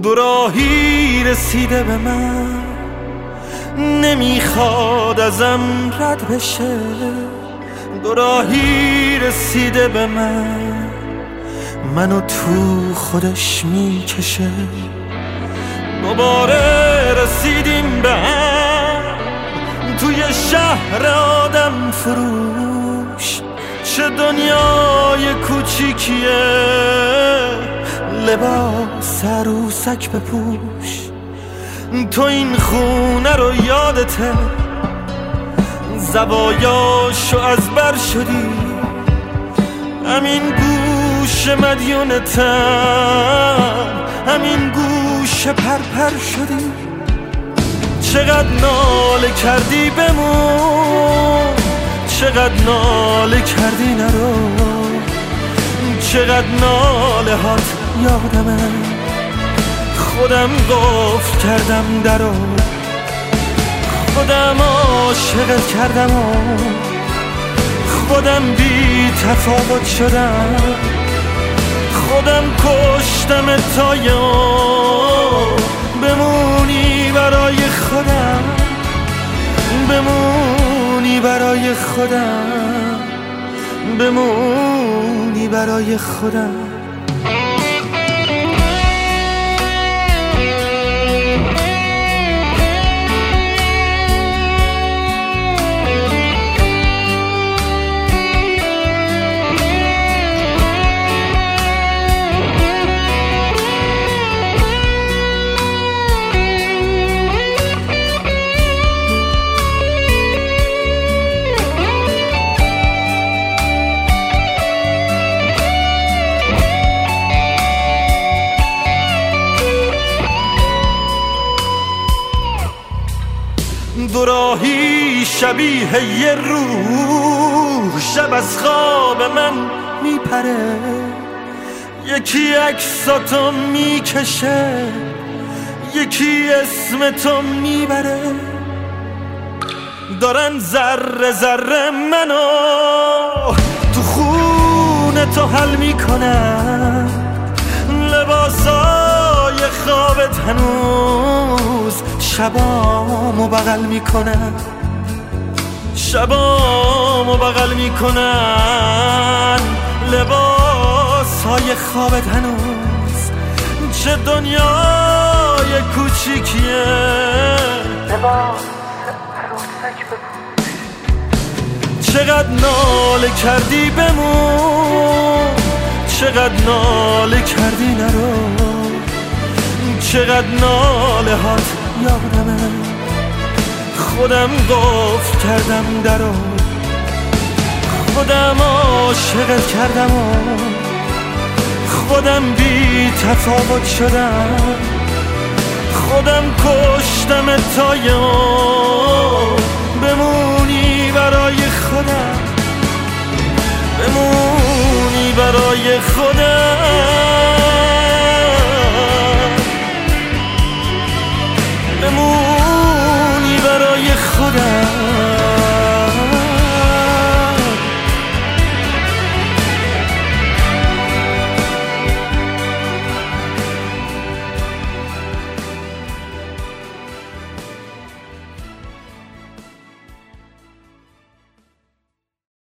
دو راهی رسیده به من، نمیخواد ازم رد بشه. دو راهی رسیده به من، منو تو خودش میکشه. دوباره رسیدیم به هم توی شهر آدم فروش. چه دنیای کوچیکیه، لباس عروسک بپوش. تو این خونه رو یادته، زوایاشو از بر شدی. همین گوش مدیونتم، همین گوش پرپر شدی. چقدر ناله کردی بمون، چقدر ناله کردی نرو. چقدر ناله هات یادمه، خودم قفل کردم درو. خودم عاشقت کردم و خودم بی تفاوت شدم. خودم کشتم تا بمونی برای خودم، بمونی برای خودم، بمونی برای خودم. دو راهی شبیه یه روح، شب از خواب من میپره. یکی عکساتو میکشه، یکی اسم تو میبره. دارن ذره ذره منو تو خونه تو حل میکنن. لباسای خوابت هنوز شبامو بغل میکنن، شبامو بغل میکنن. لباسای خوابت هنوز، چه دنیای کوچیکیه. لباس عروسک بپوش. چقدر ناله کردی بمون، چقدر ناله کردی نرو. چقدر ناله هات یادمه، خودم قفل کردم درو. خودم عاشقت کردم و خودم بی تفاوت شدم. خودم کشتم تا بمونی برای خودم، بمونی برای خودم،